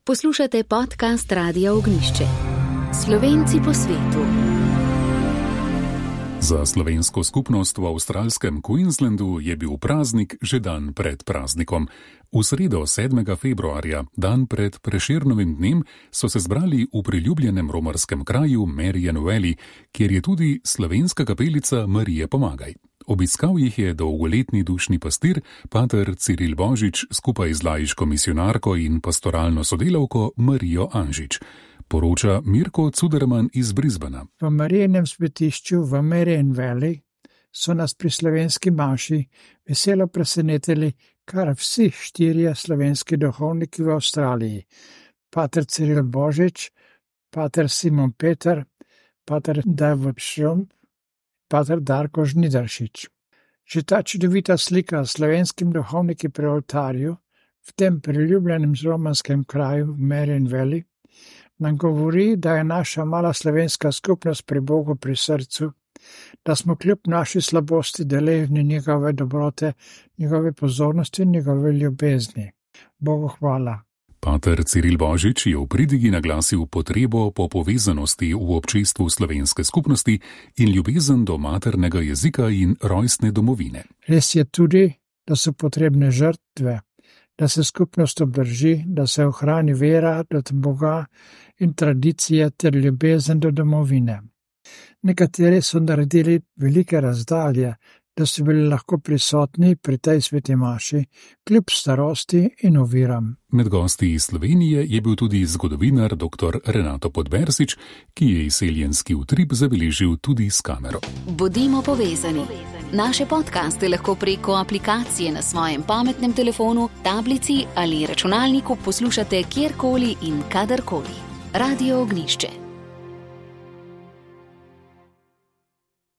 Poslušate podcast Radia Ognjišče. Slovenci po svetu. Za slovensko skupnost v avstralskem Queenslandu je bil praznik že dan pred praznikom. V sredo 7. februarja, dan pred Prešernovim dnem, so se zbrali v priljubljenem romarskem kraju Marion Valley, kjer je tudi slovenska kapelica Marije Pomagaj. Obiskal jih je dolgoletni dušni pastir, pater Ciril Božič, skupaj z laiško misionarko in pastoralno sodelavko Marijo Anžič. Poroča Mirko Cuderman iz Brisbana. V Marijenem svetišču v Marion Valley so nas pri slovenski maši veselo presenetili kar vsi 4 slovenski duhovniki v Avstraliji. Pater Ciril Božič, pater Simon Peter, pater David Šrump, pater Darko Žnidaršič. Že ta čudovita slika s slovenskimi duhovniki pri oltarju v tem priljubljenem romarskem kraju v Marion Valley nam govori, da je naša mala slovenska skupnost pri Bogu pri srcu, da smo kljub naši slabosti deležni njegove dobrote, njegove pozornosti in njegove ljubezni. Bogu hvala. Pater Ciril Božič je v pridigi naglasil potrebo po povezanosti v občestvu slovenske skupnosti in ljubezen do maternega jezika in rojstne domovine. Res je tudi, da so potrebne žrtve, da se skupnost obdrži, da se ohrani vera do Boga in tradicije ter ljubezen do domovine. Nekateri so naredili velike razdalje, da so bili lahko prisotni pri tej sveti maši, kljub starosti in oviram. Med gosti iz Slovenije je bil tudi zgodovinar dr. Renato Podbersič, ki je izseljenski utrip zabeležil tudi s kamero. Bodimo povezani. Naše podcaste lahko preko aplikacije na svojem pametnem telefonu, tablici ali računalniku poslušate kjerkoli in kadarkoli. Radio Ognjišče.